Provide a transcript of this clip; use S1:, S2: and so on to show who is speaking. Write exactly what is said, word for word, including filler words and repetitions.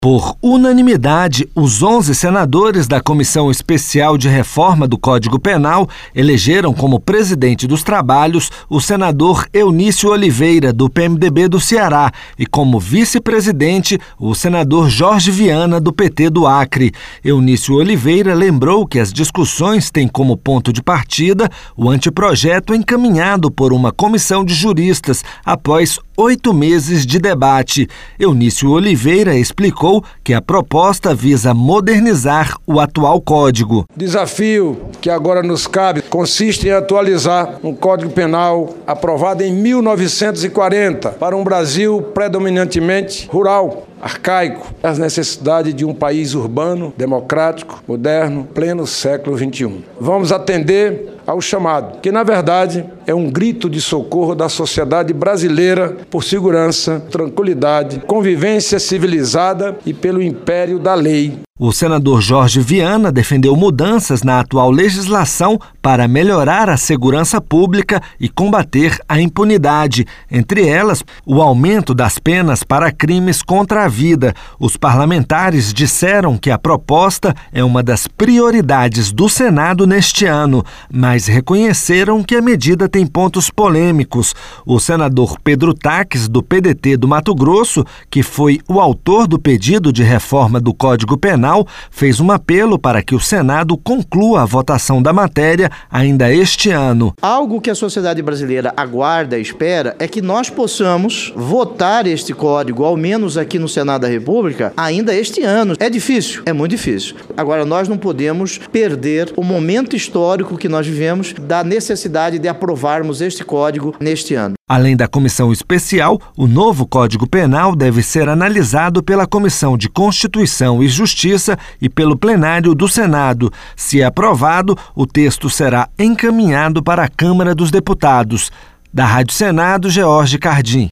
S1: Por unanimidade, os onze senadores da Comissão Especial de Reforma do Código Penal elegeram como presidente dos trabalhos o senador Eunício Oliveira, do P M D B do Ceará, e como vice-presidente o senador Jorge Viana, do P T do Acre. Eunício Oliveira lembrou que as discussões têm como ponto de partida o anteprojeto encaminhado por uma comissão de juristas após oito meses de debate. Eunício Oliveira explicou que a proposta visa modernizar o atual código.
S2: O desafio que agora nos cabe consiste em atualizar um Código Penal aprovado em mil novecentos e quarenta para um Brasil predominantemente rural, arcaico, as necessidades de um país urbano, democrático, moderno, pleno século vinte e um. Vamos atender ao chamado, que na verdade é um grito de socorro da sociedade brasileira por segurança, tranquilidade, convivência civilizada e pelo império da lei.
S1: O senador Jorge Viana defendeu mudanças na atual legislação para melhorar a segurança pública e combater a impunidade, entre elas, o aumento das penas para crimes contra a vida. Os parlamentares disseram que a proposta é uma das prioridades do Senado neste ano, mas reconheceram que a medida tem pontos polêmicos. O senador Pedro Taques, do P D T do Mato Grosso, que foi o autor do pedido de reforma do Código Penal, fez um apelo para que o Senado conclua a votação da matéria ainda este ano.
S3: Algo que a sociedade brasileira aguarda e espera é que nós possamos votar este código, ao menos aqui no Senado da República, ainda este ano. É difícil, é muito difícil. Agora, nós não podemos perder o momento histórico que nós vivemos da necessidade de aprovarmos este código neste ano.
S1: Além da comissão especial, o novo Código Penal deve ser analisado pela Comissão de Constituição e Justiça e pelo plenário do Senado. Se aprovado, o texto será encaminhado para a Câmara dos Deputados. Da Rádio Senado, George Cardim.